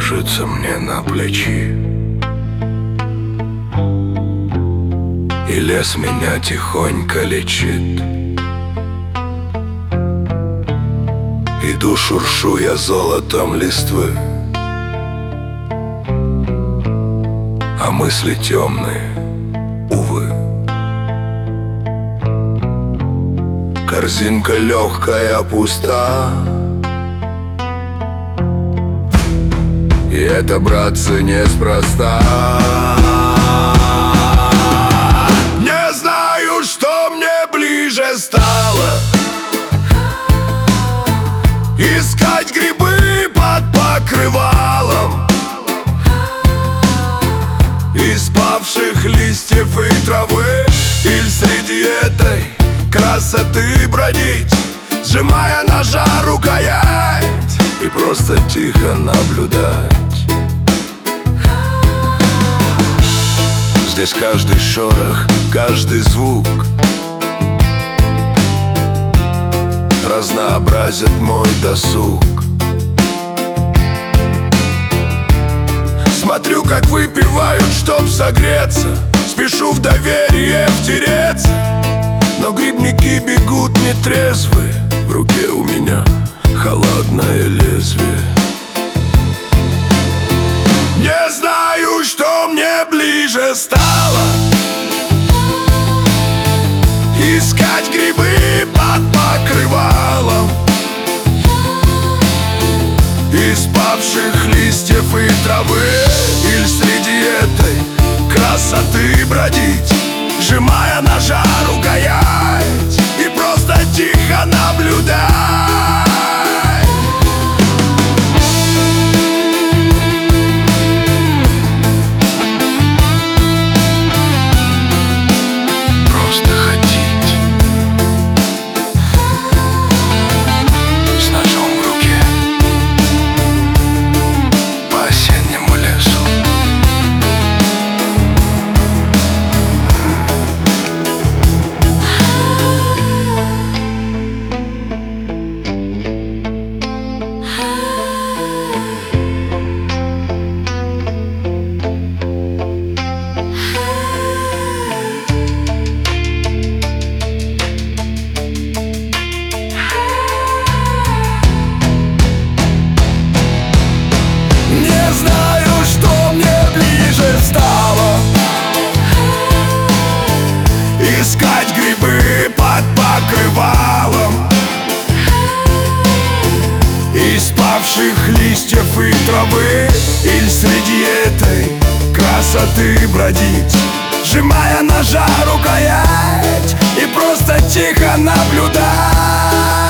ложится мне на плечи, и лес меня тихонько лечит. Иду, шуршу я золотом листвы, а мысли темные, увы. Корзинка легкая, пуста, и это, братцы, неспроста. Не знаю, что мне ближе стало: искать грибы под покрывалом из павших листьев и травы, или среди этой красоты бродить, сжимая ножа рукоять, и просто тихо наблюдать. Здесь каждый шорох, каждый звук разнообразит мой досуг. Смотрю, как выпивают, чтоб согреться, спешу в доверие втереться, но грибники бегут нетрезвые, в руке у меня холодное лезвие. Не знаю, что мне ближе стало: искать грибы под покрывалом из павших листьев и травы, или среди этой красоты бродить, сжимая ножа рукоять, и просто тихо наблюдать. Просто ходить с ножом в руке по осеннему лесу. Не знаю, что мне ближе стало: искать грибы под покрывалом из павших листьев и травы, или среди этой красоты бродить, сжимая ножа рукоять, и просто тихо наблюдать.